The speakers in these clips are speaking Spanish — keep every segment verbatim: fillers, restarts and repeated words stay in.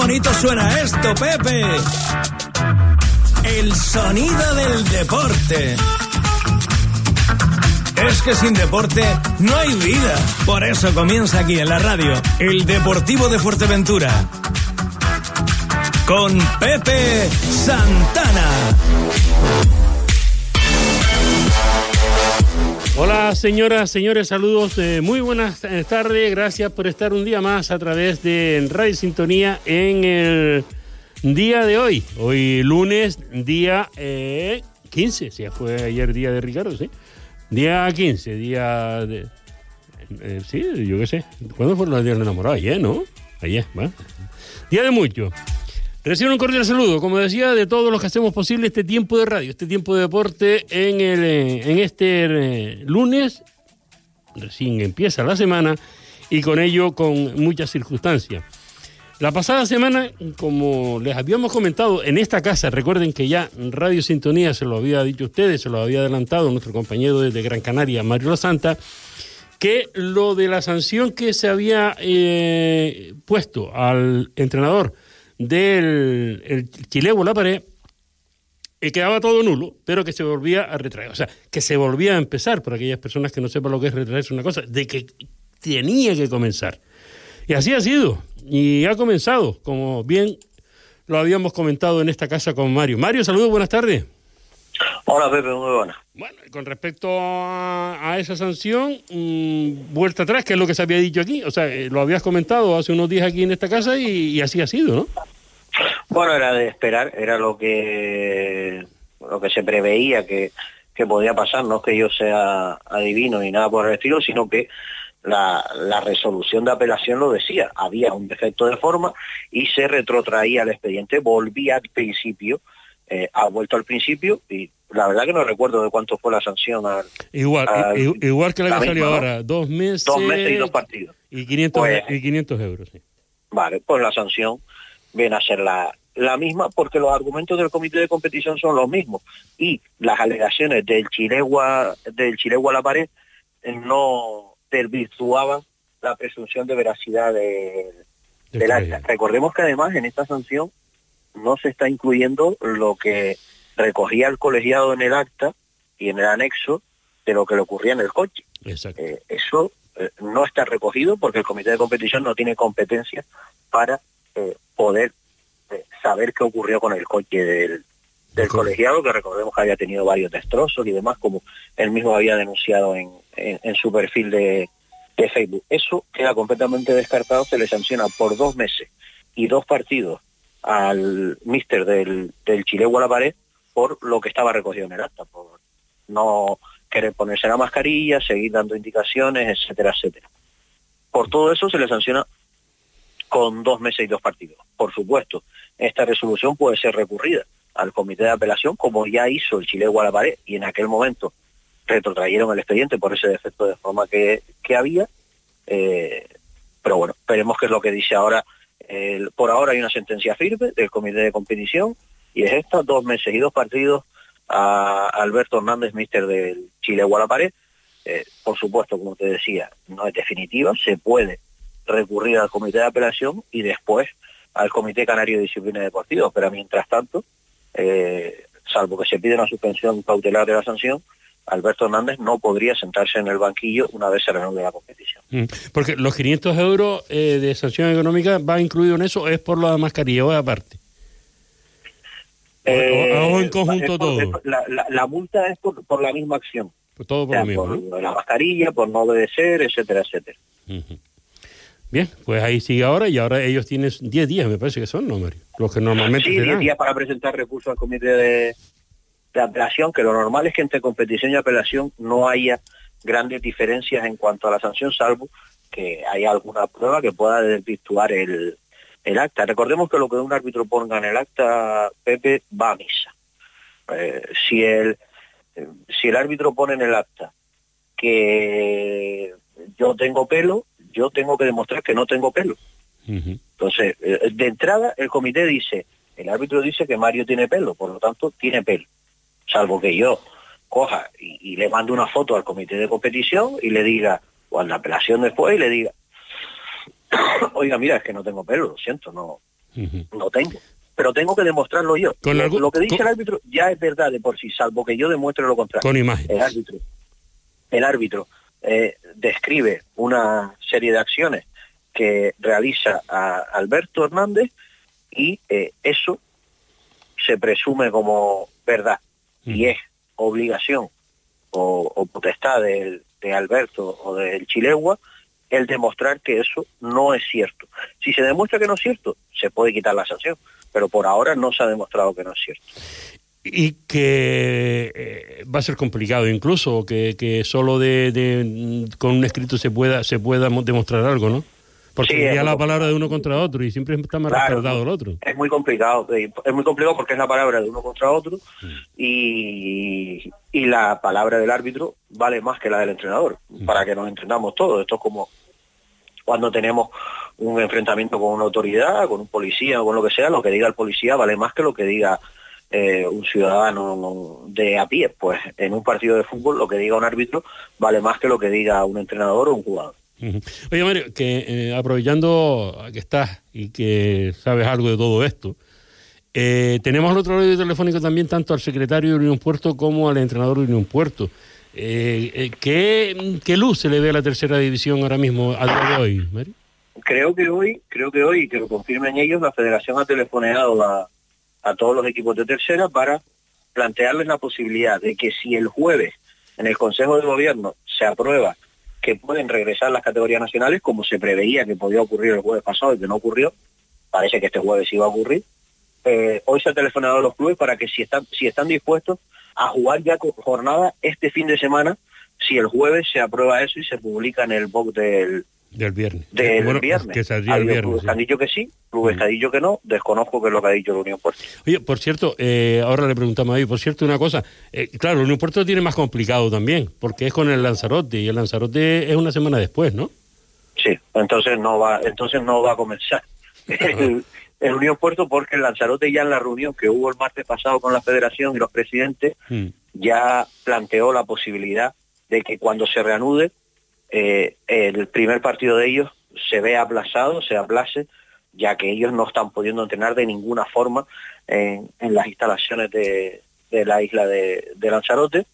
bonito suena esto, Pepe. El sonido del deporte. Es que sin deporte no hay vida. Por eso comienza aquí en la radio el Deportivo de Fuerteventura con Pepe Santana. Hola señoras, señores, saludos, eh, muy buenas tardes, gracias por estar un día más a través de Radio Sintonía en el día de hoy, hoy lunes, día eh, quince, si fue ayer día de Ricardo, sí, día quince, día de, eh, sí, yo qué sé, ¿cuándo fueron los días de enamorados? Ayer, ¿no? Ayer, ¿va? Día de mucho. Recibo un cordial saludo, como decía, de todos los que hacemos posible este tiempo de radio, este tiempo de deporte en, el, en este eh, lunes, recién empieza la semana, y con ello con muchas circunstancias. La pasada semana, como les habíamos comentado en esta casa, recuerden que ya Radio Sintonía se lo había dicho a ustedes, se lo había adelantado nuestro compañero desde Gran Canaria, Mario La Santa, que lo de la sanción que se había eh, puesto al entrenador del el Chilegua La Pared, eh, quedaba todo nulo, pero que se volvía a retraer, o sea, que se volvía a empezar, por aquellas personas que no sepan lo que es retraerse una cosa, de que tenía que comenzar. Y así ha sido, y ha comenzado, como bien lo habíamos comentado en esta casa con Mario. Mario, saludos, buenas tardes. Hola Pepe, muy buenas. Bueno, con respecto a, a esa sanción, mmm, vuelta atrás, que es lo que se había dicho aquí, o sea, eh, lo habías comentado hace unos días aquí en esta casa y, y así ha sido, ¿no? Bueno, era de esperar, era lo que lo que se preveía que, que podía pasar, no es que yo sea adivino ni nada por el estilo, sino que la, la resolución de apelación lo decía, había un defecto de forma y se retrotraía el expediente, volvía al principio, eh, ha vuelto al principio y la verdad que no recuerdo de cuánto fue la sanción. Al, igual, al, igual, igual que la, la que salió, ¿no? Ahora, dos meses. Dos meses y dos partidos. Y quinientos, pues, y quinientos euros, sí. Vale, pues la sanción viene a ser la, la misma porque los argumentos del comité de competición son los mismos y las alegaciones del Chilegua, del Chilegua La Pared no desvirtuaban la presunción de veracidad de, de del acta. Recordemos que además en esta sanción no se está incluyendo lo que recogía el colegiado en el acta y en el anexo de lo que le ocurría en el coche. Exacto. Eh, eso eh, no está recogido porque el comité de competición no tiene competencia para eh, poder eh, saber qué ocurrió con el coche del, del colegiado, que recordemos que había tenido varios destrozos y demás, como él mismo había denunciado en, en, en su perfil de, de Facebook. Eso queda completamente descartado, se le sanciona por dos meses y dos partidos al míster del, del Chilegua La Pared por lo que estaba recogido en el acta, por no querer ponerse la mascarilla, seguir dando indicaciones, etcétera, etcétera. Por todo eso se le sanciona con dos meses y dos partidos. Por supuesto, esta resolución puede ser recurrida al comité de apelación, como ya hizo el Chilegua La Pared, y en aquel momento retrotrayeron el expediente por ese defecto de forma que, que había, eh, pero bueno, veremos qué es lo que dice ahora. Eh, por ahora hay una sentencia firme del comité de competición, y es esta, dos meses y dos partidos a Alberto Hernández, míster del Chilegua La Pared. Eh, por supuesto, como te decía, no es definitiva, se puede recurrir al comité de apelación y después al Comité Canario de Disciplina Deportiva, pero mientras tanto, eh, salvo que se pida una suspensión cautelar de la sanción, Alberto Hernández no podría sentarse en el banquillo una vez se reanude la competición. Porque los quinientos euros eh, de sanción económica va incluido en eso, ¿o es por la mascarilla o es aparte? Eh, o, o en conjunto por, todo. La, la, la multa es por, por la misma acción. Pues todo por o sea, lo mismo, por ¿no? la mascarilla, por no obedecer, etcétera, etcétera. Uh-huh. Bien, pues ahí sigue ahora, y ahora ellos tienen diez días, me parece que son, ¿no, Mario? Los que normalmente sí, se dan. diez días para presentar recursos al comité de, de apelación, que lo normal es que entre competición y apelación no haya grandes diferencias en cuanto a la sanción, salvo que haya alguna prueba que pueda desvirtuar el, el acta. Recordemos que lo que un árbitro ponga en el acta, Pepe, va a misa. Eh, si el eh, si el árbitro pone en el acta que yo tengo pelo, yo tengo que demostrar que no tengo pelo. Uh-huh. Entonces, eh, de entrada, el comité dice, el árbitro dice que Mario tiene pelo, por lo tanto, tiene pelo. Salvo que yo coja y, y le mande una foto al comité de competición y le diga, o a la apelación después, y le diga, oiga, mira, es que no tengo pelo, lo siento, no, Uh-huh. No tengo. Pero tengo que demostrarlo yo. Con lo, algo, lo que dice con, el árbitro ya es verdad de por sí, salvo que yo demuestre lo contrario. Con imágenes. El árbitro, el árbitro eh, describe una serie de acciones que realiza a Alberto Hernández y eh, eso se presume como verdad. Uh-huh. Y es obligación o, o potestad del, de Alberto o del Chilegua el demostrar que eso no es cierto. Si se demuestra que no es cierto, se puede quitar la sanción, pero por ahora no se ha demostrado que no es cierto. Y que eh, va a ser complicado incluso, que, que solo de, de con un escrito se pueda se pueda demostrar algo, ¿no? Porque sí, ya la complicado. Palabra de uno contra otro y siempre está más claro, respaldado el otro. Es muy complicado, es muy complicado porque es la palabra de uno contra otro mm. y, y la palabra del árbitro vale más que la del entrenador, mm. para que nos entendamos todos. Esto es como cuando tenemos un enfrentamiento con una autoridad, con un policía o con lo que sea, lo que diga el policía vale más que lo que diga eh, un ciudadano de a pie. Pues en un partido de fútbol lo que diga un árbitro vale más que lo que diga un entrenador o un jugador. Uh-huh. Oye, Mario, que eh, aprovechando que estás y que sabes algo de todo esto, eh, tenemos al otro lado telefónico también tanto al secretario de Unión Puerto como al entrenador de Unión Puerto. Eh, eh, ¿qué, ¿Qué luz se le ve a la tercera división ahora mismo, a día de hoy, Mario? Creo que hoy, creo que hoy, que lo confirmen ellos, la Federación ha telefoneado a, a todos los equipos de tercera para plantearles la posibilidad de que si el jueves en el Consejo de Gobierno se aprueba que pueden regresar las categorías nacionales, como se preveía que podía ocurrir el jueves pasado y que no ocurrió, parece que este jueves iba a ocurrir, eh, hoy se ha telefonado a los clubes para que si están, si están dispuestos a jugar ya con jornada este fin de semana, si el jueves se aprueba eso y se publica en el box del, del viernes. Del bueno, viernes. Que saldría el viernes. Clubes Sí. que han dicho que sí, clubes que han dicho que no, desconozco qué es lo que ha dicho la Unión Puerto. Oye, por cierto, eh, ahora le preguntamos ahí, por cierto, una cosa, eh, claro, la Unión Puerto tiene más complicado también, porque es con el Lanzarote, y el Lanzarote es una semana después, ¿no? Sí, entonces no va, entonces no va a comenzar el, el Unión Puerto, porque el Lanzarote ya en la reunión que hubo el martes pasado con la Federación y los presidentes, mm. ya planteó la posibilidad de que cuando se reanude eh, el primer partido de ellos se vea aplazado, se aplace, ya que ellos no están pudiendo entrenar de ninguna forma en, en las instalaciones de, de la isla de, de Lanzarote,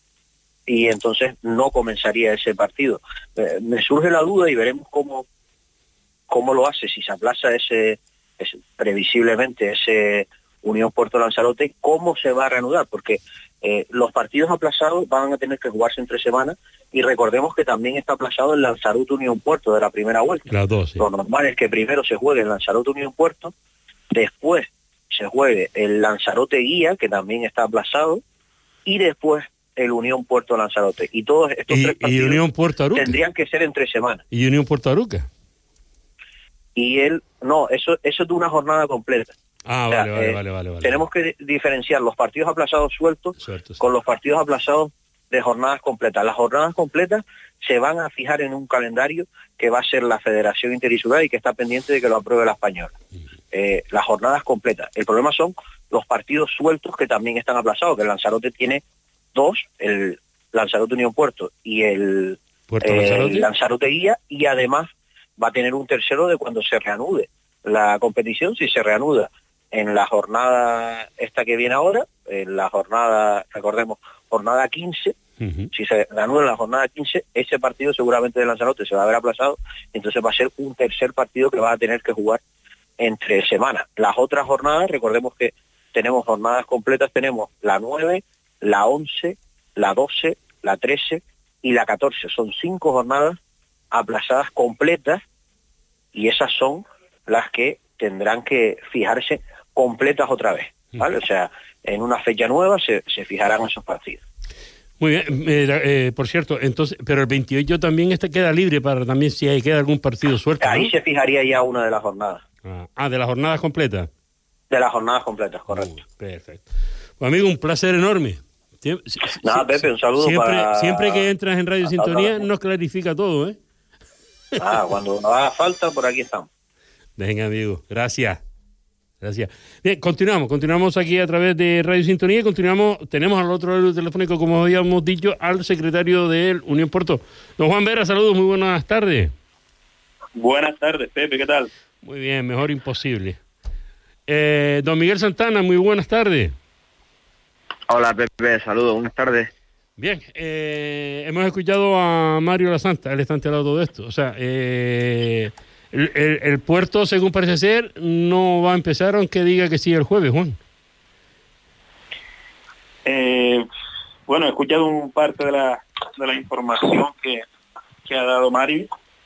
y entonces no comenzaría ese partido. Eh, me surge la duda y veremos cómo, cómo lo hace, si se aplaza ese, ese previsiblemente ese Unión Puerto Lanzarote, cómo se va a reanudar, porque eh, los partidos aplazados van a tener que jugarse entre semanas, y recordemos que también está aplazado el Lanzarote Unión Puerto de la primera vuelta. Las dos, sí. Lo normal es que primero se juegue el Lanzarote Unión Puerto, después se juegue el Lanzarote Guía, que también está aplazado, y después el Unión Puerto Lanzarote. Y todos estos y, tres partidos y Unión Puerto Aruca tendrían que ser entre semanas. ¿Y Unión Puerto Aruca? Y él, no, eso, eso es de una jornada completa. Ah, o sea, vale, vale, eh, vale, vale, vale. Tenemos que diferenciar los partidos aplazados sueltos Suelto, sí. con los partidos aplazados de jornadas completas. Las jornadas completas se van a fijar en un calendario que va a ser la Federación Interinsular y que está pendiente de que lo apruebe la española. Uh-huh. Eh, las jornadas completas. El problema son los partidos sueltos que también están aplazados, que el Lanzarote tiene dos, el Lanzarote Unión Puerto y el, ¿Puerto eh, Lanzarote? el Lanzarote Guía, y además va a tener un tercero de cuando se reanude la competición, si se reanuda en la jornada esta que viene ahora, en la jornada, recordemos, jornada quince, uh-huh. si se reanuda en la jornada quince, ese partido seguramente de Lanzarote se va a ver aplazado, entonces va a ser un tercer partido que va a tener que jugar entre semanas. Las otras jornadas, recordemos que tenemos jornadas completas, tenemos la nueve, la once, la doce, la trece y la catorce. Son cinco jornadas aplazadas completas, y esas son las que tendrán que fijarse completas otra vez, ¿vale? O sea, en una fecha nueva se, se fijarán esos partidos. Muy bien, eh, eh, por cierto, entonces, pero el veintiocho también este queda libre para también si hay, queda algún partido suelto, Ahí ¿no? se fijaría ya una de las jornadas. Ah, ah, de las jornadas completas. De las jornadas completas, correcto. Uh, perfecto. Pues amigo, un placer enorme. Sie- Nada, Pepe, un saludo siempre, para... Siempre que entras en Radio Sintonía nos clarifica todo, ¿eh? Ah, cuando nos haga falta, por aquí estamos. Venga, amigo, gracias. Gracias. Bien, continuamos, continuamos aquí a través de Radio Sintonía y continuamos, tenemos al otro lado del telefónico, como habíamos dicho, al secretario de Unión Puerto. Don Juan Vera, saludos, muy buenas tardes. Buenas tardes, Pepe, ¿qué tal? Muy bien, mejor imposible. Eh, don Miguel Santana, muy buenas tardes. Hola Pepe, saludos, buenas tardes. Bien, eh, hemos escuchado a Mario La Santa, él está enterado de todo esto. O sea, eh, el, el, el puerto, según parece ser, no va a empezar aunque diga que sí el jueves, Juan. Eh, bueno, he escuchado un parte de la, de la información que, que ha dado Mario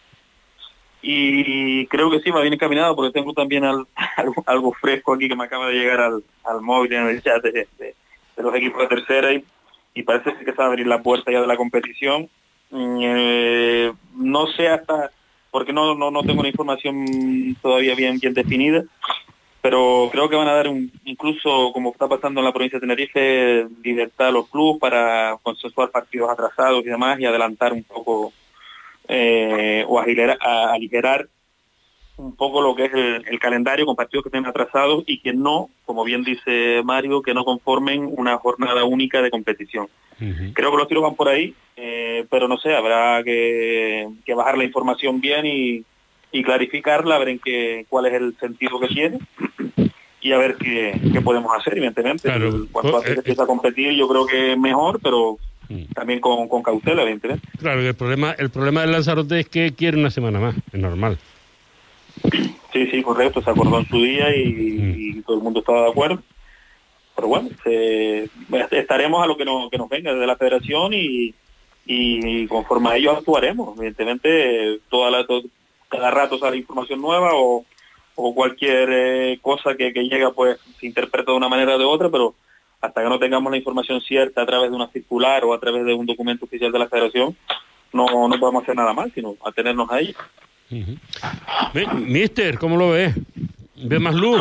y creo que sí va bien encaminado porque tengo también al, algo, algo fresco aquí que me acaba de llegar al, al móvil en el chat de, de, de los equipos de tercera y, y parece que se va a abrir la puerta ya de la competición. Eh, no sé hasta, porque no, no, no tengo una información todavía bien, bien definida, pero creo que van a dar un, incluso como está pasando en la provincia de Tenerife, libertad a los clubes para consensuar partidos atrasados y demás y adelantar un poco eh, o aligerar, a, aligerar un poco lo que es el, el calendario con partidos que estén atrasados y que no, como bien dice Mario, que no conformen una jornada única de competición. Uh-huh. Creo que los tiros van por ahí, eh, pero no sé, habrá que, que bajar la información bien y y clarificarla, a ver en qué, cuál es el sentido que tiene y a ver qué, qué podemos hacer, evidentemente. Claro, cuanto antes eh, empieza a competir yo creo que es mejor, pero mm. también con, con cautela, evidentemente. Claro, el problema, el problema del Lanzarote es que quiere una semana más, es normal. Sí, sí, correcto, se acordó en su día y, mm. y todo el mundo estaba de acuerdo. Pero bueno, se, estaremos a lo que nos, que nos venga desde la federación y, y conforme a ello actuaremos. Evidentemente, toda la... Todo, cada rato sale información nueva o, o cualquier eh, cosa que, que llega pues se interpreta de una manera o de otra, pero hasta que no tengamos la información cierta a través de una circular o a través de un documento oficial de la federación, no, no podemos hacer nada mal, sino atenernos a ello. Uh-huh. Mister, ¿cómo lo ves? ¿Ve más luz?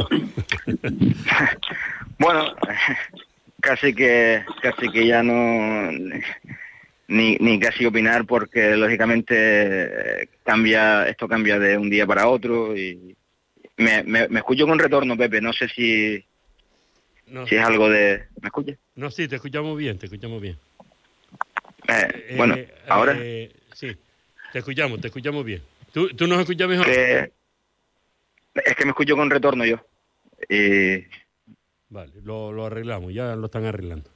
Bueno, casi que casi que ya no... Ni, ni casi opinar porque lógicamente cambia esto cambia de un día para otro y me, me, me escucho con retorno, Pepe, no sé si no, si es algo de... ¿Me escuchas? No, sí, te escuchamos bien, te escuchamos bien. Eh, eh, bueno, ahora... Eh, sí, te escuchamos, te escuchamos bien. ¿Tú, tú nos escuchas mejor? Que, es que me escucho con retorno yo. Y... Vale, lo, lo arreglamos, ya lo están arreglando.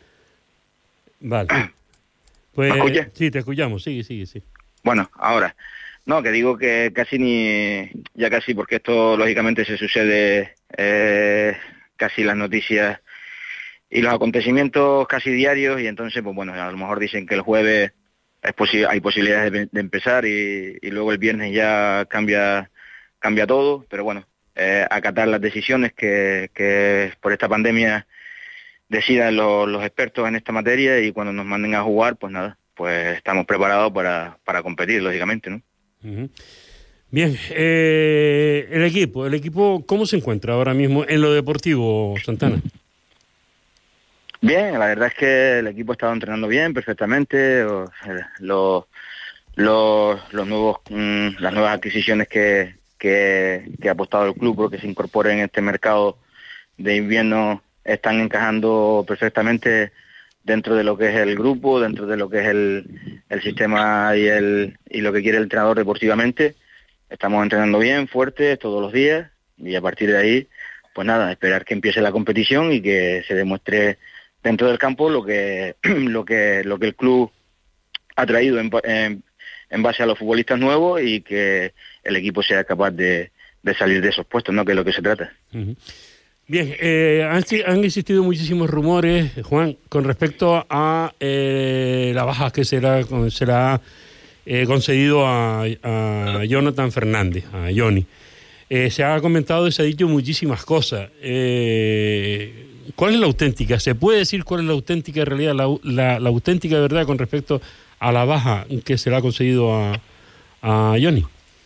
Vale. Pues, ¿Me escuchas? Sí, te escuchamos, sigue, sigue, sí. Bueno, ahora, no, que digo que casi ni, ya casi, porque esto lógicamente se sucede eh, casi las noticias y los acontecimientos casi diarios y entonces, pues bueno, a lo mejor dicen que el jueves es posi- hay posibilidades de, de empezar y, y luego el viernes ya cambia cambia todo, pero bueno, eh, acatar las decisiones que, que por esta pandemia decidan los, los expertos en esta materia y cuando nos manden a jugar, pues nada, pues estamos preparados para, para competir, lógicamente, ¿no? Uh-huh. Bien, eh, el equipo, el equipo, ¿cómo se encuentra ahora mismo en lo deportivo, Santana? Bien, la verdad es que el equipo ha estado entrenando bien, perfectamente, los, los, los, los nuevos, mmm, las nuevas adquisiciones que, que, que ha apostado el club porque se incorporen en este mercado de invierno están encajando perfectamente dentro de lo que es el grupo, dentro de lo que es el, el sistema y el y lo que quiere el entrenador deportivamente. Estamos entrenando bien, fuerte, todos los días, y a partir de ahí, pues nada, esperar que empiece la competición y que se demuestre dentro del campo lo que lo que lo que el club ha traído en, en, en base a los futbolistas nuevos y que el equipo sea capaz de, de salir de esos puestos, ¿no? Que es lo que se trata. Uh-huh. Bien, eh, han, han existido muchísimos rumores, Juan, con respecto a eh, la baja que será, será eh, concedido a, a Jonathan Fernández, a Johnny. Eh, se ha comentado y se ha dicho muchísimas cosas. Eh, ¿Cuál es la auténtica? ¿Se puede decir cuál es la auténtica realidad, la, la, la auténtica verdad con respecto a la baja que se le ha concedido a, a Johnny?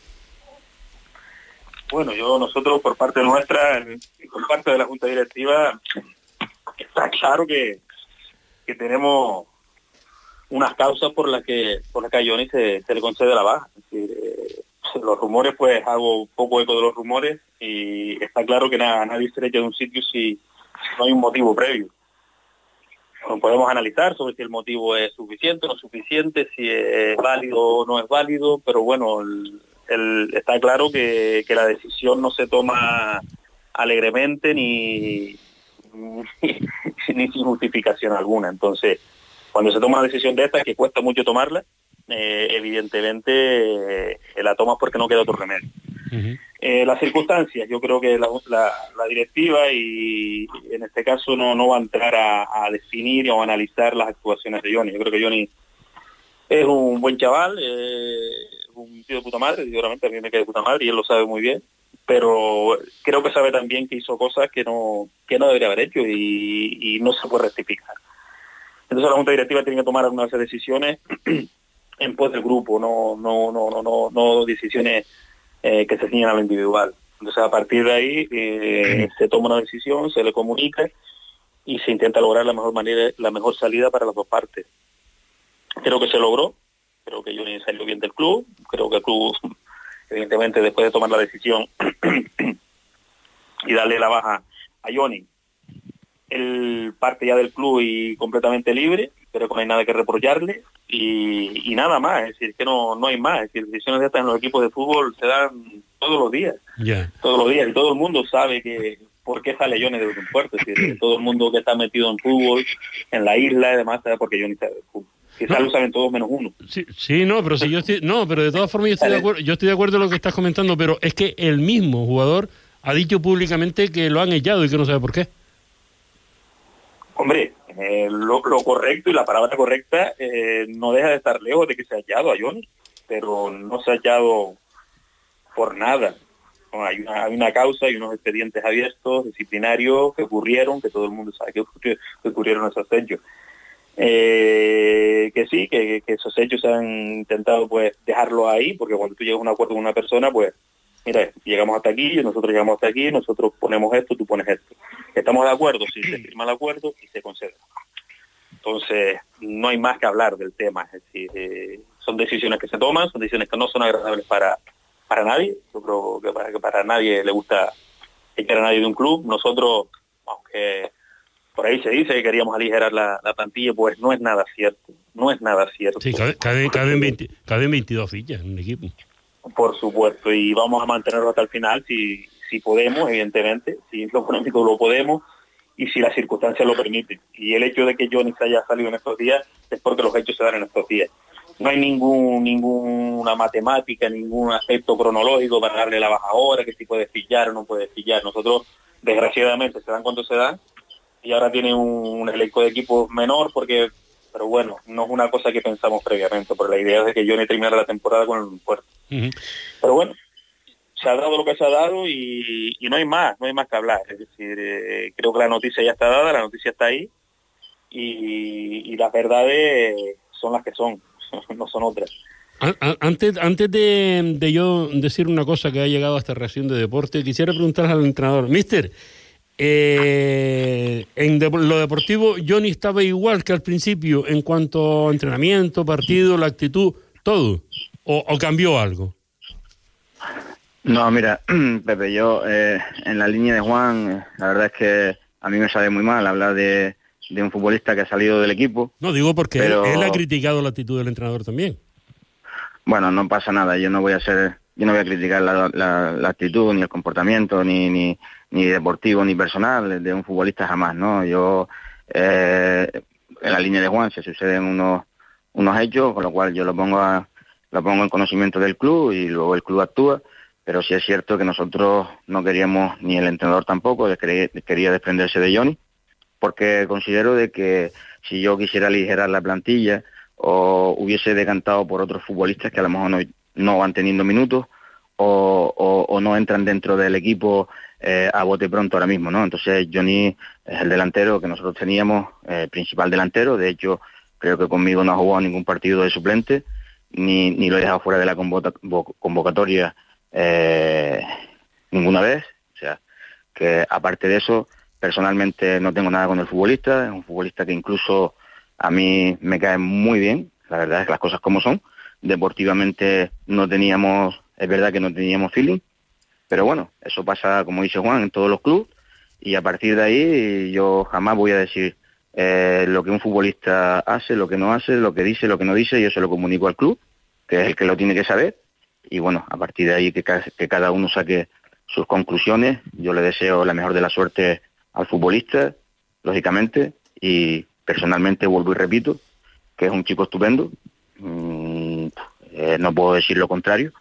Bueno, yo nosotros por parte nuestra, por parte de la Junta Directiva, está claro que, que tenemos unas causas por las que por las que a Johnny se, se le concede la baja. Es decir, eh, los rumores, pues hago poco eco de los rumores y está claro que nada, nadie se le echa de un sitio si no hay un motivo previo. Bueno, podemos analizar sobre si el motivo es suficiente o no suficiente, si es válido o no es válido, pero bueno, el, el, está claro que, que la decisión no se toma alegremente ni, ni, ni sin justificación alguna. Entonces, cuando se toma una decisión de esta, que cuesta mucho tomarla, eh, evidentemente eh, la tomas porque no queda otro remedio. Uh-huh. Eh, las circunstancias, yo creo que la, la, la directiva y en este caso no, no va a entrar a, a definir o a analizar las actuaciones de Johnny. Yo creo que Johnny es un buen chaval, eh, un tío de puta madre, seguramente a mí me queda de puta madre y él lo sabe muy bien, pero creo que sabe también que hizo cosas que no, que no debería haber hecho y, y no se puede rectificar. Entonces la Junta Directiva tiene que tomar algunas decisiones en pos del grupo, no, no, no, no, no, no decisiones eh, que se ciñan a lo individual. Entonces a partir de ahí eh, se toma una decisión, se le comunica y se intenta lograr la mejor manera, la mejor salida para las dos partes. Creo que se logró, creo que Johnny salió bien del club, creo que el club, evidentemente, después de tomar la decisión y darle la baja a Johnny, él parte ya del club y completamente libre, pero que no hay nada que reprocharle y, y nada más, es decir, que no, no hay más, es decir, decisiones de estas en los equipos de fútbol se dan todos los días, yeah. todos los días, y todo el mundo sabe que por qué sale Johnny de un puerto, es decir, todo el mundo que está metido en fútbol, en la isla y demás, sabe por qué Johnny sale del fútbol. Quizás no. Lo saben todos menos uno. Sí, sí, no, pero si yo estoy, no, pero de todas formas yo estoy de acuerdo, yo estoy de acuerdo en lo que estás comentando, pero es que el mismo jugador ha dicho públicamente que lo han echado y que no sabe por qué. Hombre, eh, lo, lo correcto y la palabra correcta eh, no deja de estar lejos de que se ha echado a Johnny, pero no se ha echado por nada. No, hay, una, hay una causa, hay unos expedientes abiertos, disciplinarios, que ocurrieron, que todo el mundo sabe que, ocurrió, que ocurrieron esos hechos. Eh, que sí, que, que esos hechos se han intentado pues dejarlo ahí, porque cuando tú llegas a un acuerdo con una persona, pues mira, llegamos hasta aquí, nosotros llegamos hasta aquí, nosotros ponemos esto, tú pones esto. ¿Estamos de acuerdo? Sí, se firma el acuerdo y se concede. Entonces, no hay más que hablar del tema, es decir, eh, son decisiones que se toman, son decisiones que no son agradables para, para nadie, yo creo que para, que para nadie le gusta echar a nadie de un club. Nosotros, aunque por ahí se dice que queríamos aligerar la, la plantilla, pues no es nada cierto, no es nada cierto. Sí, caben, caben, caben, veinte, caben veintidós fichas en un equipo. Por supuesto, y vamos a mantenerlo hasta el final si, si podemos, evidentemente, si lo económico lo podemos y si las circunstancias lo permiten. Y el hecho de que Johnny se haya salido en estos días es porque los hechos se dan en estos días. No hay ningún ninguna matemática, ningún aspecto cronológico para darle la baja ahora, que si puede pillar o no puede pillar. Nosotros, desgraciadamente, se dan cuando se dan, y ahora tiene un, un elenco de equipos menor, porque, pero bueno, no es una cosa que pensamos previamente, porque la idea es de que Johnny terminara la temporada con el puerto. Uh-huh. Pero bueno, se ha dado lo que se ha dado y, y no hay más, no hay más que hablar. Es decir, eh, creo que la noticia ya está dada, la noticia está ahí, y, y las verdades son las que son, no son otras. Antes, antes de, de yo decir una cosa que ha llegado a esta reacción de deporte, quisiera preguntar al entrenador, mister, Eh, en de, lo deportivo, Johnny estaba igual que al principio en cuanto a entrenamiento, partido, la actitud, todo, o, o cambió algo. No, mira, Pepe, yo eh, en la línea de Juan, la verdad es que a mí me sabe muy mal hablar de, de un futbolista que ha salido del equipo. No, digo porque pero... él, él ha criticado la actitud del entrenador también. Bueno, no pasa nada, yo no voy a ser, yo no voy a criticar la, la, la actitud, ni el comportamiento, ni, ni ni deportivo ni personal de un futbolista jamás, ¿no? Yo eh, en la línea de Juan se suceden unos unos hechos, con lo cual yo lo pongo a, lo pongo en conocimiento del club y luego el club actúa, pero sí es cierto que nosotros no queríamos, ni el entrenador tampoco, quería, quería desprenderse de Johnny, porque considero de que si yo quisiera aligerar la plantilla o hubiese decantado por otros futbolistas que a lo mejor no, no van teniendo minutos o, o, o no entran dentro del equipo Eh, a bote pronto ahora mismo, ¿no? Entonces Johnny es el delantero que nosotros teníamos, eh, principal delantero. De hecho, creo que conmigo no ha jugado ningún partido de suplente, ni, ni lo he dejado fuera de la convoca- convocatoria eh, ninguna vez. O sea, que aparte de eso, personalmente no tengo nada con el futbolista. Es un futbolista que incluso a mí me cae muy bien. La verdad es que las cosas como son. Deportivamente no teníamos, es verdad que no teníamos feeling, pero bueno, eso pasa, como dice Juan, en todos los clubes, y a partir de ahí yo jamás voy a decir eh, lo que un futbolista hace, lo que no hace, lo que dice, lo que no dice, y yo se lo comunico al club, que es el que lo tiene que saber, y bueno, a partir de ahí que cada, que cada uno saque sus conclusiones. Yo le deseo la mejor de la suerte al futbolista, lógicamente, y personalmente vuelvo y repito que es un chico estupendo. Mm, eh, no puedo decir lo contrario,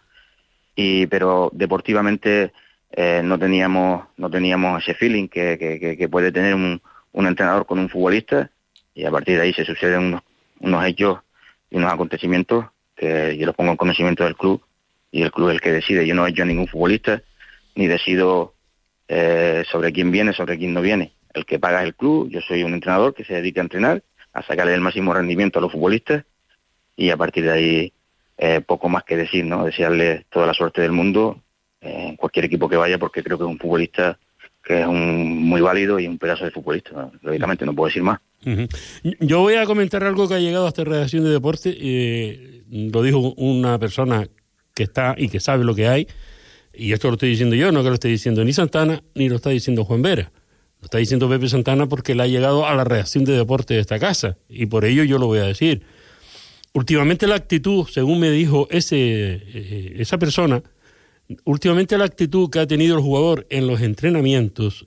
y pero deportivamente eh, no teníamos no teníamos ese feeling que, que, que puede tener un, un entrenador con un futbolista, y a partir de ahí se suceden unos, unos hechos y unos acontecimientos que yo los pongo en conocimiento del club, y el club es el que decide. Yo no he hecho a ningún futbolista, ni decido eh, sobre quién viene, sobre quién no viene. El que paga es el club. Yo soy un entrenador que se dedica a entrenar, a sacarle el máximo rendimiento a los futbolistas, y a partir de ahí eh, poco más que decir, ¿no? Desearle toda la suerte del mundo eh, en cualquier equipo que vaya, porque creo que es un futbolista que es un muy válido y un pedazo de futbolista, ¿no? Lógicamente no puedo decir más. Uh-huh. Yo voy a comentar algo que ha llegado a esta redacción de deporte. Eh, lo dijo una persona que está y que sabe lo que hay, y esto lo estoy diciendo yo, no que lo esté diciendo ni Santana ni lo está diciendo Juan Vera. Lo está diciendo Pepe Santana porque le ha llegado a la redacción de deporte de esta casa, y por ello yo lo voy a decir. Últimamente la actitud, según me dijo ese eh, esa persona, últimamente la actitud que ha tenido el jugador en los entrenamientos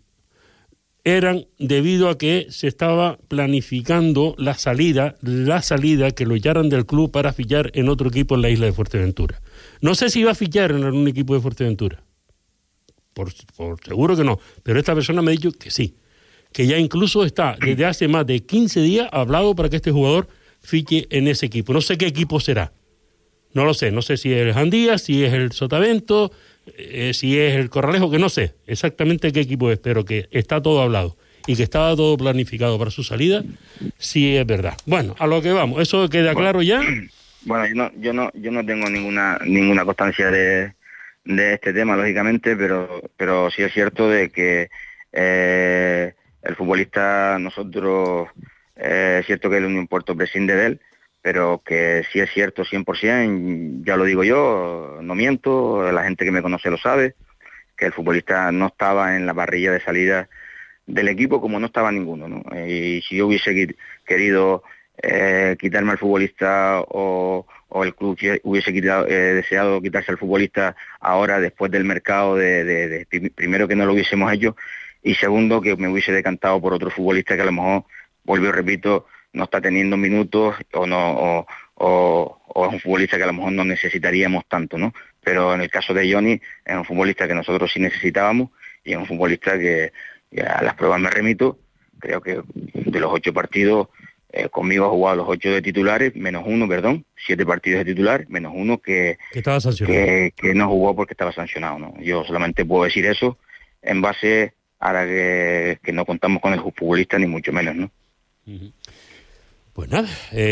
eran debido a que se estaba planificando la salida, la salida que lo echaran del club para fichar en otro equipo en la isla de Fuerteventura. No sé si iba a fichar en algún equipo de Fuerteventura. Por, por seguro que no, pero esta persona me ha dicho que sí, que ya incluso está desde hace más de quince días hablado para que este jugador fiche en ese equipo. No sé qué equipo será, no lo sé, no sé si es el Jandía, si es el Sotavento, eh, si es el Corralejo, que no sé exactamente qué equipo es, pero que está todo hablado y que estaba todo planificado para su salida, sí es verdad. Bueno, a lo que vamos, ¿eso queda bueno, claro ya? Bueno, yo no, yo no, yo no tengo ninguna ninguna constancia de de este tema, lógicamente, pero pero sí es cierto de que eh, el futbolista, nosotros, eh, es cierto que el Unión Puerto prescinde de él, pero que sí es cierto cien por ciento, ya lo digo yo, no miento, la gente que me conoce lo sabe, que el futbolista no estaba en la parrilla de salida del equipo como no estaba ninguno, ¿no? Y si yo hubiese querido eh, quitarme al futbolista o, o el club hubiese quitado, eh, deseado quitarse al futbolista ahora después del mercado, de, de, de primero que no lo hubiésemos hecho, y segundo que me hubiese decantado por otro futbolista que a lo mejor, vuelvo y repito, no está teniendo minutos o no o, o, o es un futbolista que a lo mejor no necesitaríamos tanto, ¿no? Pero en el caso de Johnny es un futbolista que nosotros sí necesitábamos, y es un futbolista que, que a las pruebas me remito. Creo que de los ocho partidos eh, conmigo ha jugado los ocho de titulares, menos uno, perdón, siete partidos de titular, menos uno que, que, estaba sancionado. que, que no jugó porque estaba sancionado, ¿no? Yo solamente puedo decir eso en base a la que, que no contamos con el futbolista ni mucho menos, ¿no? Uh-huh. Pues nada,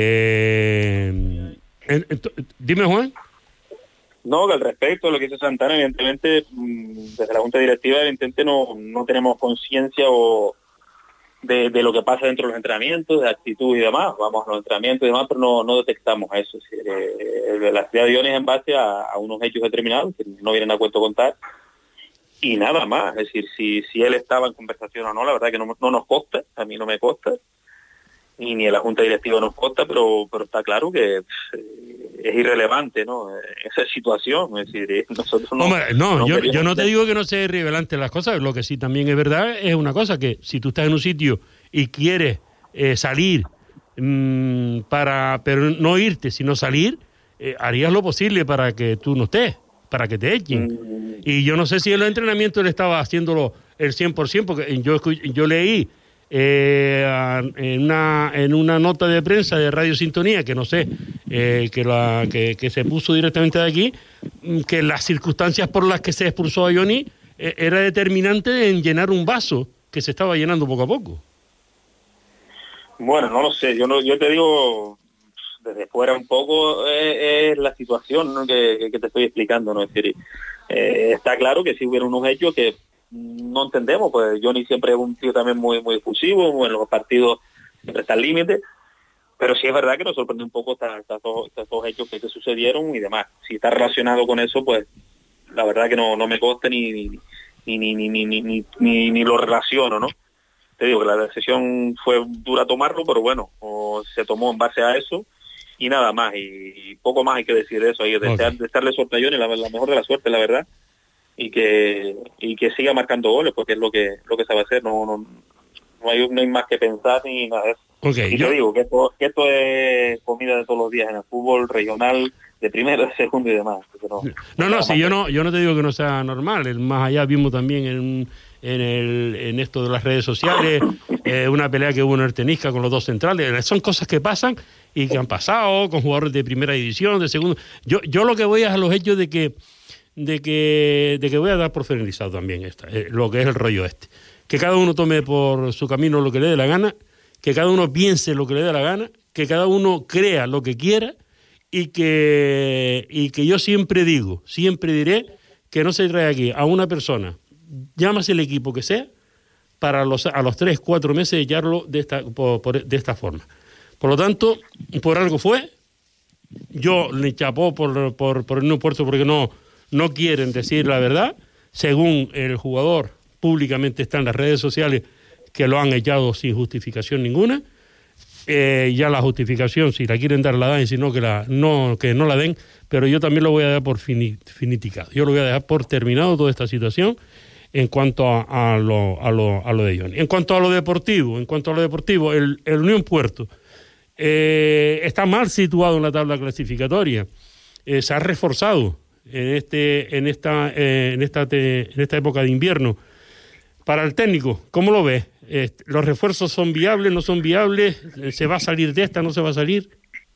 eh, dime, Juan. No, que al respecto de lo que dice Santana, evidentemente, desde la Junta Directiva, evidentemente no, no tenemos conciencia o de, de lo que pasa dentro de los entrenamientos, de actitud y demás. Vamos a los entrenamientos y demás, pero no, no detectamos eso. Es decir, eh, la actividad de Johnny es en base a, a unos hechos determinados que no vienen a cuento contar, y nada más. Es decir, si, si él estaba en conversación o no, la verdad que no, no nos consta, a mí no me consta, y ni a la Junta Directiva nos consta, pero pero está claro que eh, es irrelevante, ¿no? Esa situación, es decir, nosotros no... Hombre, no, no yo, yo no te digo que no sea irrelevante las cosas, lo que sí también es verdad es una cosa, que si tú estás en un sitio y quieres eh, salir mmm, para, pero no irte, sino salir, eh, harías lo posible para que tú no estés, para que te echen. Mm. Y yo no sé si en los entrenamientos él estaba haciéndolo el cien por ciento, porque yo, yo leí Eh, en una en una nota de prensa de Radio Sintonía, que no sé, eh, que, la, que, que se puso directamente de aquí, que las circunstancias por las que se expulsó a Johnny eh, era determinante en llenar un vaso que se estaba llenando poco a poco. Bueno, no lo sé, yo no, yo te digo desde fuera un poco eh, es la situación, ¿no? que, que te estoy explicando, ¿no? Es decir, eh, está claro que si hubiera unos hechos que no entendemos, pues Johnny siempre es un tío también muy muy efusivo, en los partidos siempre está al límite, pero sí es verdad que nos sorprende un poco estos estos hechos que, que sucedieron y demás. Si está relacionado con eso, pues la verdad que no, no me consta ni ni ni, ni, ni, ni, ni, ni, ni lo relaciono, ¿no? Te digo que la decisión fue dura tomarlo, pero bueno, o se tomó en base a eso y nada más, y, y poco más hay que decir de eso, hay que desear, okay. desearle suerte a Johnny, la, la mejor de la suerte, la verdad. y que y que siga marcando goles, porque es lo que lo que sabe hacer. No no, no hay no hay más que pensar ni nada de eso. Okay, y yo... te digo que esto, que esto es comida de todos los días en el fútbol regional, de primero, de segundo y demás. No, no, no, si yo no yo no te digo que no sea normal. El, más allá vimos también en, en, el, en esto de las redes sociales eh, una pelea que hubo en el Tenisca con los dos centrales. Son cosas que pasan y que han pasado con jugadores de primera división, de segundo. Yo yo lo que voy es a los hechos de que de que de que voy a dar por finalizado también esta, eh, lo que es el rollo este. Que cada uno tome por su camino lo que le dé la gana, que cada uno piense lo que le dé la gana, que cada uno crea lo que quiera. Y que, y que yo siempre digo, siempre diré que no se trae aquí a una persona, llámase el equipo que sea, para los, a los tres, cuatro meses echarlo de esta, por, por, de esta forma. Por lo tanto, por algo fue, yo le chapó por, por, por el no puerto porque no, no quieren decir la verdad, según el jugador públicamente está en las redes sociales que lo han echado sin justificación ninguna. Eh, ya la justificación, si la quieren dar, la dan, y si no, que, la, no, que no la den, pero yo también lo voy a dar por fini, finiticado. Yo lo voy a dejar por terminado toda esta situación en cuanto a, a, lo, a, lo, a lo de Johnny. En cuanto a lo deportivo, en cuanto a lo deportivo, el, el Unión Puerto eh, está mal situado en la tabla clasificatoria. Eh, se ha reforzado en, este, en, esta, eh, en, esta te, en esta época de invierno. Para el técnico, ¿cómo lo ves? Eh, ¿Los refuerzos son viables, no son viables? ¿Se va a salir de esta, no se va a salir?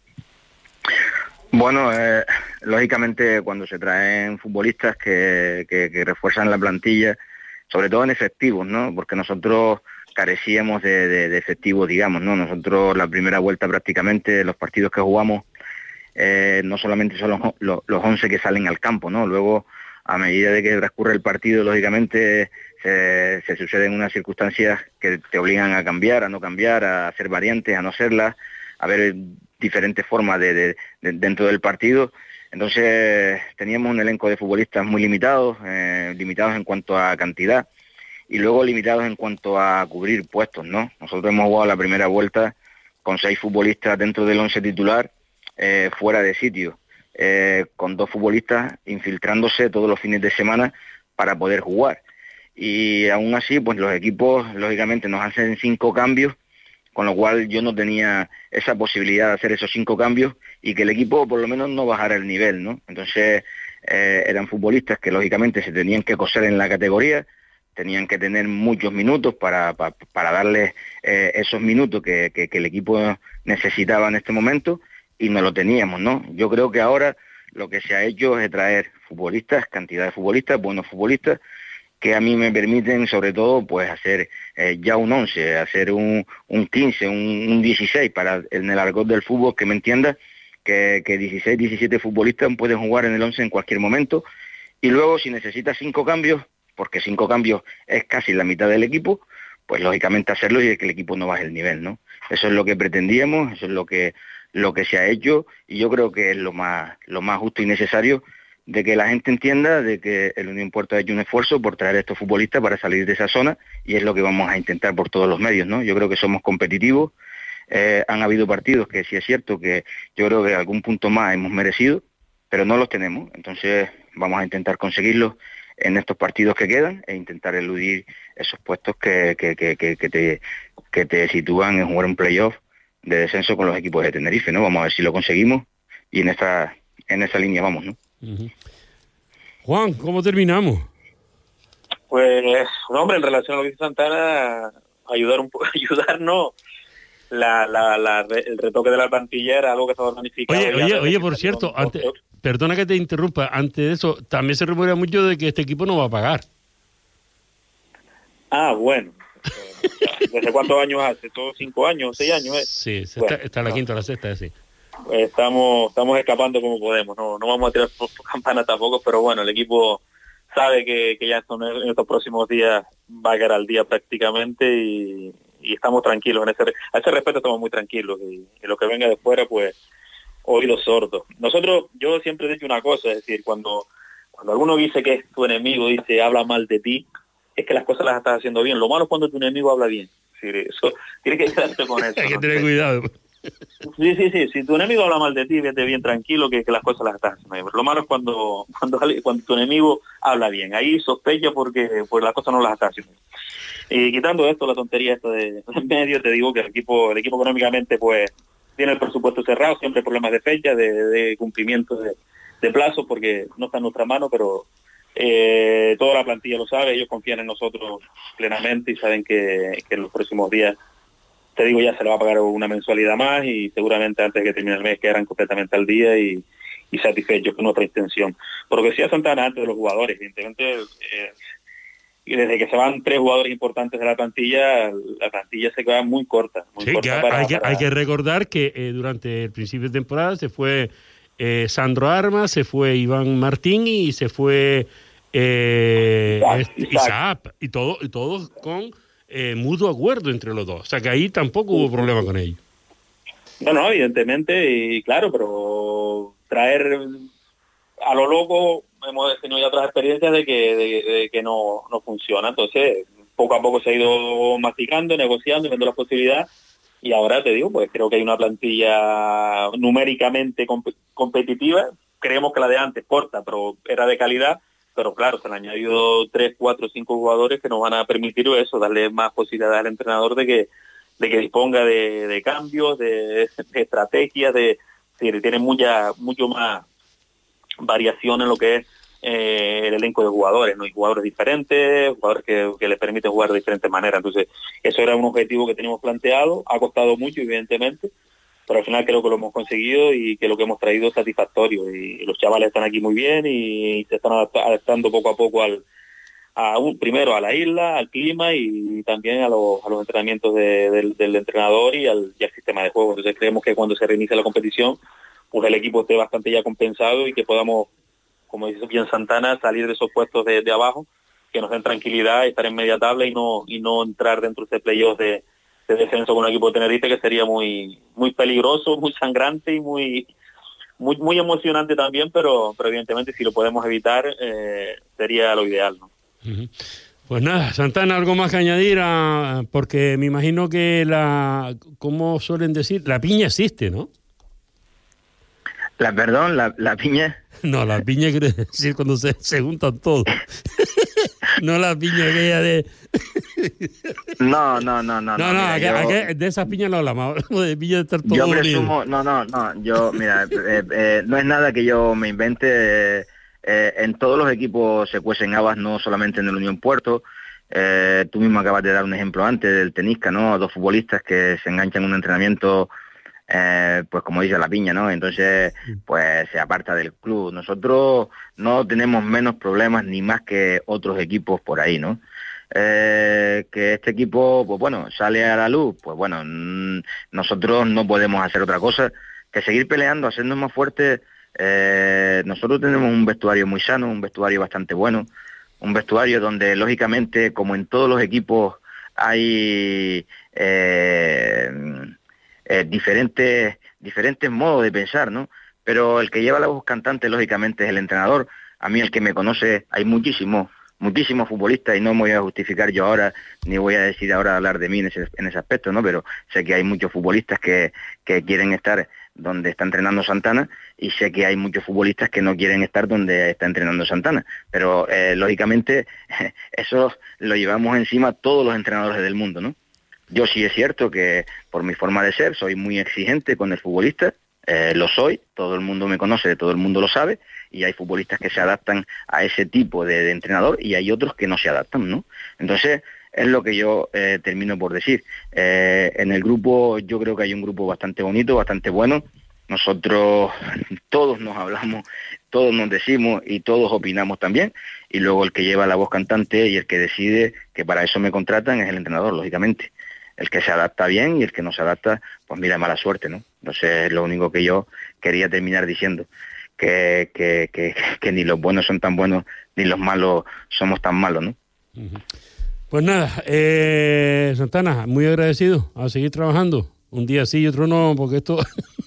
Bueno, eh, lógicamente cuando se traen futbolistas que, que, que refuerzan la plantilla, sobre todo en efectivos, ¿no? Porque nosotros carecíamos de, de, de efectivos, digamos, ¿no? Nosotros la primera vuelta prácticamente, los partidos que jugamos, eh, no solamente son los, los, los once que salen al campo, ¿no? Luego, a medida de que transcurre el partido, lógicamente se, se suceden unas circunstancias que te obligan a cambiar, a no cambiar, a hacer variantes, a no hacerlas, a ver diferentes formas de, de, de dentro del partido. Entonces teníamos un elenco de futbolistas muy limitados, eh, limitados en cuanto a cantidad y luego limitados en cuanto a cubrir puestos, ¿no? Nosotros hemos jugado la primera vuelta con seis futbolistas dentro del once titular, eh, fuera de sitio, eh, con dos futbolistas infiltrándose todos los fines de semana para poder jugar. Y aún así, pues los equipos, lógicamente, nos hacen cinco cambios, con lo cual yo no tenía esa posibilidad de hacer esos cinco cambios y que el equipo por lo menos no bajara el nivel, ¿no? Entonces eh, eran futbolistas que lógicamente se tenían que coser en la categoría, tenían que tener muchos minutos para, para, para darles eh, esos minutos que, que, que el equipo necesitaba en este momento y no lo teníamos, ¿no? Yo creo que ahora lo que se ha hecho es traer futbolistas, cantidad de futbolistas, buenos futbolistas, que a mí me permiten sobre todo pues hacer eh, ya un once, hacer un, un quince, un, un dieciséis, para en el argot del fútbol que me entienda, que, que dieciséis, diecisiete futbolistas pueden jugar en el once en cualquier momento, y luego si necesita cinco cambios, porque cinco cambios es casi la mitad del equipo, pues lógicamente hacerlo y que el equipo no baje el nivel, ¿no? Eso es lo que pretendíamos, eso es lo que lo que se ha hecho, y yo creo que es lo más lo más justo y necesario, de que la gente entienda de que el Unión Puerto ha hecho un esfuerzo por traer a estos futbolistas para salir de esa zona, y es lo que vamos a intentar por todos los medios, ¿no? Yo creo que somos competitivos, eh, han habido partidos que sí es cierto que yo creo que algún punto más hemos merecido, pero no los tenemos, entonces vamos a intentar conseguirlos en estos partidos que quedan e intentar eludir esos puestos que, que, que, que, que, te, que te sitúan en jugar un playoff de descenso con los equipos de Tenerife, ¿no? Vamos a ver si lo conseguimos y en esta, en esa línea vamos, ¿no? Uh-huh. Juan, ¿cómo terminamos? Pues, hombre, en relación a lo que dice Santana, ayudar un poco, ayudar no, la, la, la, el retoque de la plantilla era algo que estaba planificado. Oye, oye, oye, por cierto, antes, perdona que te interrumpa, antes de eso, también se rumorea mucho de que este equipo no va a pagar. Ah, bueno. ¿Desde cuántos años hace? ¿Todos cinco años, seis años? ¿eh? Sí, se bueno, está, está la no. quinta o la sexta, sí. Estamos estamos escapando como podemos, no no vamos a tirar por campana tampoco, pero bueno, el equipo sabe que, que ya en estos próximos días va a quedar al día prácticamente y, y estamos tranquilos, en ese, a ese respecto estamos muy tranquilos y, y lo que venga de fuera, pues, oídos sordos. Nosotros, yo siempre he dicho una cosa, es decir, cuando, cuando alguno dice que es tu enemigo, dice, habla mal de ti, es que las cosas las estás haciendo bien. Lo malo es cuando tu enemigo habla bien. Es decir, eso, tienes que quedarte con eso. Hay que ¿no? tener cuidado. Sí, sí, sí. Si tu enemigo habla mal de ti, vete bien tranquilo que, que las cosas las estás haciendo bien. Lo malo es cuando, cuando, cuando tu enemigo habla bien. Ahí sospecha porque, porque las cosas no las estás haciendo bien. Y quitando esto, la tontería esto de, de medio, te digo que el equipo, el equipo económicamente pues tiene el presupuesto cerrado, siempre problemas de fecha, de, de cumplimiento de, de plazos, porque no está en nuestra mano, pero eh, toda la plantilla lo sabe, ellos confían en nosotros plenamente y saben que, que en los próximos días, te digo, ya se le va a pagar una mensualidad más y seguramente antes de que termine el mes quedarán completamente al día y, y satisfechos con nuestra intención. Porque si a Santana antes de los jugadores, evidentemente, eh, y desde que se van tres jugadores importantes de la plantilla, la plantilla se queda muy corta. Muy sí, corta que para, hay, que, para... hay que recordar que eh, durante el principio de temporada se fue eh, Sandro Armas, se fue Iván Martín y se fue eh, Isaac, este, Isaac. Isaac, y todo, y todos con eh, mutuo acuerdo entre los dos. O sea que ahí tampoco hubo problema con ellos. No, no, evidentemente, y claro, pero traer a lo loco, hemos tenido ya otras experiencias de que, de, de que no, no funciona. Entonces, poco a poco se ha ido masticando, negociando, viendo las posibilidades. Y ahora te digo, pues creo que hay una plantilla numéricamente comp- competitiva. Creemos que la de antes, corta, pero era de calidad. Pero claro, se han añadido tres, cuatro, cinco jugadores que nos van a permitir eso, darle más posibilidades al entrenador de que de que disponga de, de cambios, de, de estrategias, de, de tiene mucha, mucho más variación en lo que es eh, el elenco de jugadores, ¿no? Hay jugadores diferentes, jugadores que, que les permiten jugar de diferentes maneras. Entonces, eso era un objetivo que teníamos planteado, ha costado mucho, evidentemente, pero al final creo que lo hemos conseguido y que lo que hemos traído es satisfactorio. Y los chavales están aquí muy bien y se están adaptando poco a poco al a un, primero a la isla, al clima y también a los, a los entrenamientos de, del, del entrenador y al, y al sistema de juego. Entonces creemos que cuando se reinicie la competición, pues el equipo esté bastante ya compensado y que podamos, como dice bien Santana, salir de esos puestos de, de abajo, que nos den tranquilidad, estar en media tabla y no y no entrar dentro de ese playoff de, de descenso con un equipo de Tenerife, que sería muy muy peligroso, muy sangrante y muy muy muy emocionante también, pero pero evidentemente si lo podemos evitar eh, sería lo ideal, ¿no? Pues nada, Santana, algo más que añadir, a, porque me imagino que la, ¿cómo suelen decir? La piña existe, ¿no? La, perdón, la, la piña. No, la piña quiere decir cuando se, se juntan todos. No la piña aquella de... No, no, no, no. No, no, mira, aqu- yo, aqu- de esas piñas no hablamos, hablamos de piña de estar todos yo unidos. presumo, no, no, no, yo, mira, eh, eh, no es nada que yo me invente. Eh, eh, en todos los equipos se cuecen habas, no solamente en el Unión Puerto. Eh, tú mismo acabas de dar un ejemplo antes del Tenisca, ¿no? Dos futbolistas que se enganchan en un entrenamiento, eh, pues como dice la piña, ¿no? Entonces, pues se aparta del club. Nosotros no tenemos menos problemas ni más que otros equipos por ahí, ¿no? Eh, que este equipo, pues bueno, sale a la luz, pues bueno, mmm, nosotros no podemos hacer otra cosa que seguir peleando, hacernos más fuertes. Eh, nosotros tenemos un vestuario muy sano, un vestuario bastante bueno, un vestuario donde lógicamente, como en todos los equipos, hay eh, eh, diferentes diferentes modos de pensar, ¿no? Pero el que lleva la voz cantante, lógicamente, es el entrenador. A mí, el que me conoce, hay muchísimos muchísimos futbolistas, y no me voy a justificar yo ahora, ni voy a decir ahora hablar de mí en ese, en ese aspecto, ¿no? Pero sé que hay muchos futbolistas que, que quieren estar donde está entrenando Santana, y sé que hay muchos futbolistas que no quieren estar donde está entrenando Santana. Pero, eh, lógicamente, eso lo llevamos encima todos los entrenadores del mundo, ¿no? Yo sí es cierto que, por mi forma de ser, soy muy exigente con el futbolista, eh, lo soy, todo el mundo me conoce, todo el mundo lo sabe, y hay futbolistas que se adaptan a ese tipo de, de entrenador y hay otros que no se adaptan, ¿no? Entonces, es lo que yo eh, termino por decir. Eh, en el grupo, yo creo que hay un grupo bastante bonito, bastante bueno. Nosotros todos nos hablamos, todos nos decimos y todos opinamos también. Y luego el que lleva la voz cantante y el que decide, que para eso me contratan, es el entrenador, lógicamente. El que se adapta bien y el que no se adapta, pues mira, mala suerte, ¿no? Entonces, es lo único que yo quería terminar diciendo. Que, que, que, que ni los buenos son tan buenos, ni los malos somos tan malos, ¿no? Pues nada, eh, Santana, muy agradecido a seguir trabajando. Un día sí y otro no, porque esto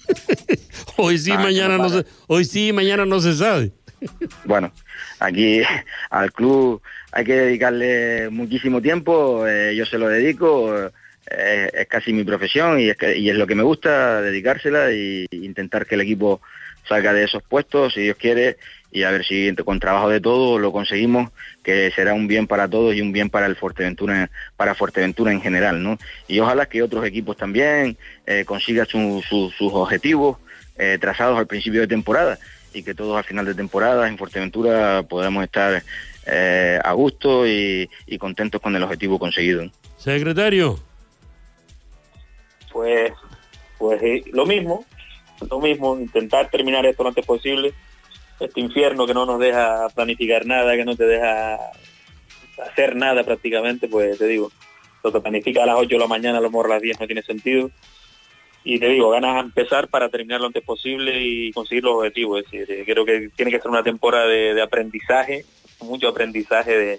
hoy sí, ah, mañana no, no se, hoy sí, mañana no se sabe. Bueno, aquí al club hay que dedicarle muchísimo tiempo, eh, yo se lo dedico, es, es casi mi profesión y es, que, y es lo que me gusta, dedicársela e intentar que el equipo salga de esos puestos, si Dios quiere, y a ver si con trabajo de todos lo conseguimos, que será un bien para todos y un bien para el Fuerteventura, para Fuerteventura en general, ¿no? Y ojalá que otros equipos también eh, consigan su, su, sus objetivos eh, trazados al principio de temporada y que todos al final de temporada en Fuerteventura podamos estar eh, a gusto y, y contentos con el objetivo conseguido. Secretario. Pues, pues eh, lo mismo. Lo mismo, intentar terminar esto lo antes posible, este infierno que no nos deja planificar nada, que no te deja hacer nada prácticamente, pues te digo, lo que planifica a las ocho de la mañana, a lo mejor a las diez no tiene sentido, y te digo, ganas a empezar para terminar lo antes posible y conseguir los objetivos. Es decir, creo que tiene que ser una temporada de, de aprendizaje, mucho aprendizaje de,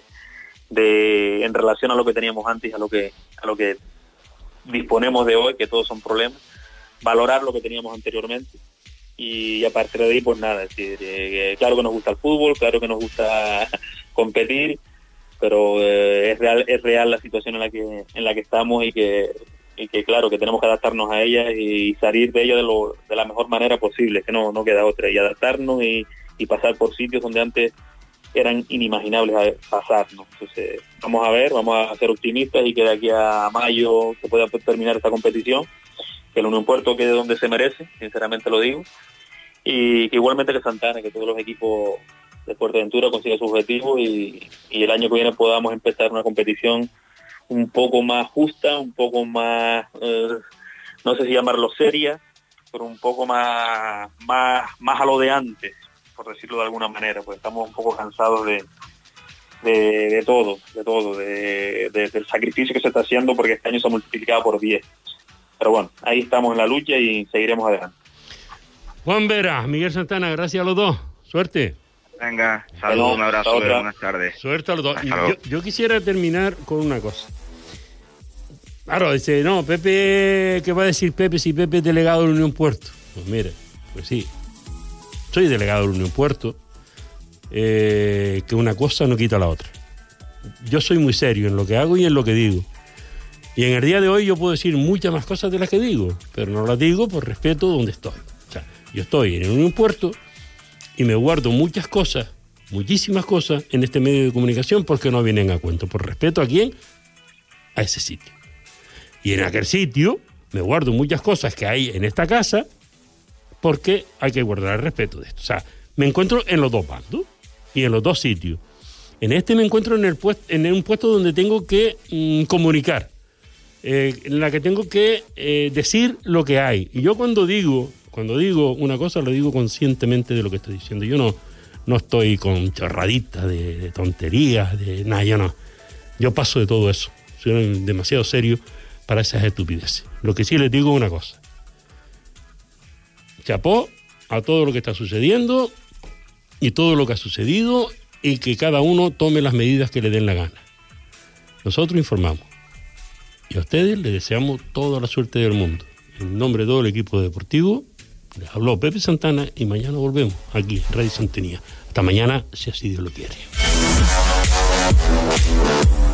de en relación a lo que teníamos antes, a lo que, a lo que disponemos de hoy, que todos son problemas, valorar lo que teníamos anteriormente y a partir de ahí pues nada, es decir, eh, claro que nos gusta el fútbol, claro que nos gusta competir, pero eh, es real es real la situación en la que en la que estamos y que y que claro que tenemos que adaptarnos a ella y salir de ella de lo de la mejor manera posible, que no no queda otra, y adaptarnos y, y pasar por sitios donde antes eran inimaginables pasar, ¿no? Entonces vamos a ver, vamos a ser optimistas y que de aquí a mayo se pueda terminar esta competición, que el Unión Puerto quede donde se merece, sinceramente lo digo, y que igualmente que Santana, que todos los equipos de Fuerteventura consigan sus objetivos y, y el año que viene podamos empezar una competición un poco más justa, un poco más, eh, no sé si llamarlo seria, pero un poco más, más, más a lo de antes, por decirlo de alguna manera, pues estamos un poco cansados de, de, de todo, de todo, de, de, del sacrificio que se está haciendo, porque este año se ha multiplicado por diez. Pero bueno, ahí estamos en la lucha y seguiremos adelante. Juan Vera, Miguel Santana, gracias a los dos. Suerte. Venga, saludos, un abrazo, buenas tardes. Suerte a los dos. Yo, yo quisiera terminar con una cosa. Claro, dice, no, Pepe, ¿qué va a decir Pepe si Pepe es delegado de la Unión Puerto? Pues mire, pues sí, soy delegado de la Unión Puerto, eh, que una cosa no quita la otra. Yo soy muy serio en lo que hago y en lo que digo. Y en el día de hoy yo puedo decir muchas más cosas de las que digo, pero no las digo por respeto donde estoy. O sea, yo estoy en un puerto y me guardo muchas cosas, muchísimas cosas en este medio de comunicación porque no vienen a cuento. ¿Por respeto a quién? A ese sitio. Y en aquel sitio me guardo muchas cosas que hay en esta casa porque hay que guardar el respeto de esto. O sea, me encuentro en los dos bandos y en los dos sitios. En este me encuentro en, el puesto, en un puesto donde tengo que mmm, comunicar. Eh, en la que tengo que eh, decir lo que hay. Y yo cuando digo, cuando digo una cosa, lo digo conscientemente de lo que estoy diciendo. Yo no, no estoy con chorraditas de, de tonterías, de nada, yo no. Yo paso de todo eso. Soy demasiado serio para esas estupideces. Lo que sí les digo es una cosa. Chapó a todo lo que está sucediendo y todo lo que ha sucedido y que cada uno tome las medidas que le den la gana. Nosotros informamos. Y a ustedes les deseamos toda la suerte del mundo. En nombre de todo el equipo deportivo, les habló Pepe Santana y mañana volvemos aquí en Radio Sintonía. Hasta mañana, si así Dios lo quiere.